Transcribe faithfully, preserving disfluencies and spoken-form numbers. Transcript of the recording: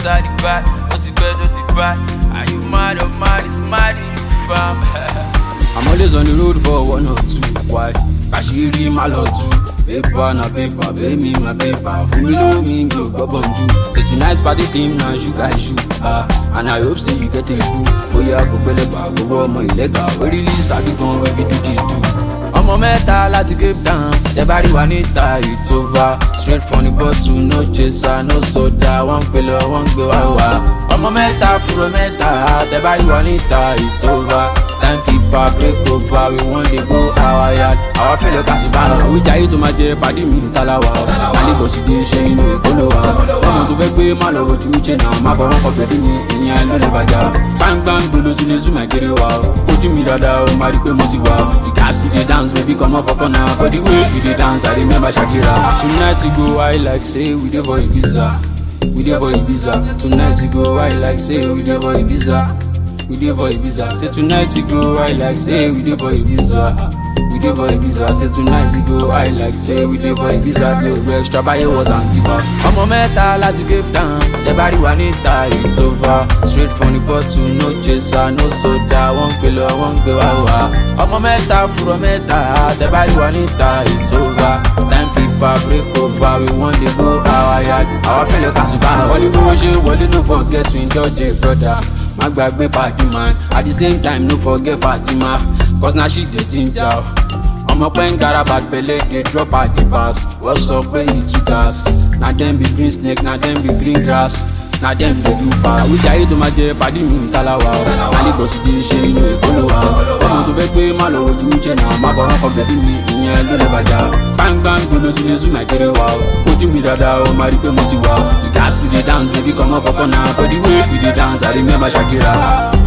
inside the back. Don't you bet, don't you buy? Are you mad or mad? It's mad in you, fam. I'm always on the road for one or two. Why? Kashiri malotu. Paper na paper, pay me my paper. For me know me, go go bonju. Say tonight's party team now, you guys shoot. Ah, and I hope say you get a boo. Oh yeah, go pele ba, go go my illegal. We release I be gon' we be do the do. Ọmọ mẹ́ta láti Cape Town, tẹ́ bá rí wa níta it's over. Straight from the bottle, no chaser, no soda. Wọ́n pè lọ, wọ́n gbé wá wá. Ọmọ mẹ́ta fúro mẹ́ta, tẹ́ bá rí wa níta it's over. Time keeper break over, we want to go our yard. Our fellow Kasubano, we jayé tó máa jẹ pàdé mi talawa. Àlébọ̀ sì dé ṣe inú ìkóló wa. Ọmọ tó fẹ́ gbé má lọ ojú ṣe náà, má fọwọ́ kọ bẹ̀rẹ̀ mi, ìyẹn ló lè bàjá. Gbangban gbolo tún lè zoom ẹ̀kẹ́rẹ́ wa. Ojú mi dáadáa, ó máa rí pé mo ti wá. The gas we dey dance, baby come up for corner. But the way we dey dance, I remember Shakira. Tonight we go high like say we dey for Ibiza. We dey for Ibiza. Tonight we go high like say we dey for Ibiza. We dey for Ibiza. Say tonight we go high like say we dey for Ibiza. We dey for Ibiza. Say tonight we go high like say we dey for Ibiza. Blow extra buy was and silver. Ọmọ mẹ́ta láti Cape Town, tẹ́ bá rí wa níta it's over. Straight from the bottle, no chaser, no soda. Wọ́n pè lọ, wọ́n gbé wá wá. Ọmọ mẹ́ta fúro mẹ́ta, tẹ́ bá rí wa níta it's over. Time keeper break over, we want to go our yard. Our fellow Kasubano, wọ́n ní bí wọ́n ṣe wọlé, no forget to indulge a brother. Má gbàgbé party man, at the same time no forget Fatima. Cause now she dey ginger. Ọmọ pẹ́ńkara bad belle dey drop at the pass. What's up when you too gas? Na dem be green snake, na dem be green grass. Na dem dey do pass. Àwùjá yìí tó máa jẹ pàdé mi talawa. Àlébọ̀ sì dé ṣe inú ìkóló wa. Ọmọ tó fẹ́ gbé má lọ ojú ṣe náà, má fọwọ́ kọ bẹ̀rẹ̀ mi, ìyẹn ló lè bàjá. Gbangban gbolo tún lè zoom ẹ̀kẹ́rẹ́ wa. Ojú mi dáadáa, ó máa rí pé mo ti wá. The gas we dey dance, baby come up for corner. But the way we dey dance, I remember Shakira.